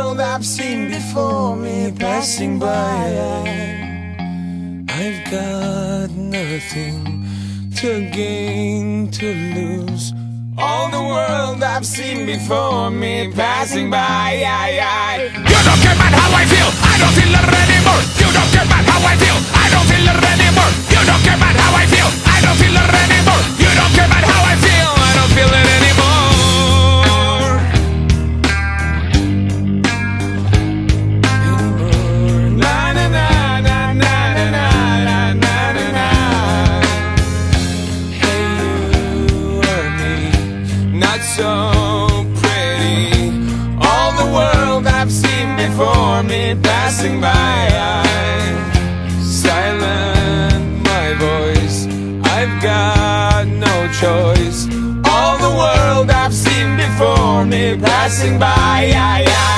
world I've seen before me passing by. I've got nothing to gain, to lose. All the world I've seen before me passing by. You don't care about how I feel, I don't feel it anymore. You don't care about how I feel, I don't feel it anymore. You don't care about how I feel, I don't feel it anymore. You don't care about how I feel, I don't feel it anymore. Na na na na na na na na na. Hey, you or me, not so pretty. All the world I've seen before me passing by. Silent my voice, I've got no choice. All the world I've seen before me passing by.